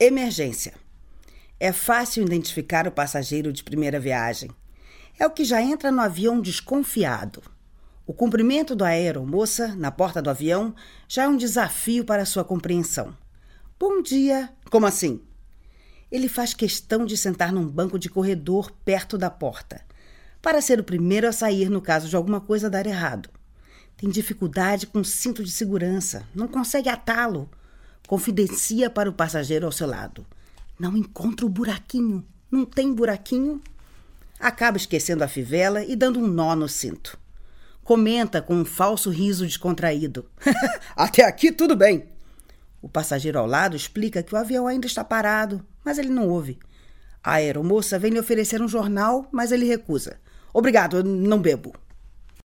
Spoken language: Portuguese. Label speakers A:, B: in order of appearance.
A: Emergência. É fácil identificar o passageiro de primeira viagem. É o que já entra no avião desconfiado. O cumprimento da aeromoça na porta do avião já é um desafio para sua compreensão. Bom dia. Como assim? Ele faz questão de sentar num banco de corredor perto da porta, para ser o primeiro a sair no caso de alguma coisa dar errado. Tem dificuldade com o cinto de segurança, não consegue atá-lo. Confidencia para o passageiro ao seu lado. Não encontra o buraquinho. Não tem buraquinho? Acaba esquecendo a fivela e dando um nó no cinto. Comenta com um falso riso descontraído. Até aqui tudo bem. O passageiro ao lado explica que o avião ainda está parado, mas ele não ouve. A aeromoça vem lhe oferecer um jornal, mas ele recusa. Obrigado, eu não bebo.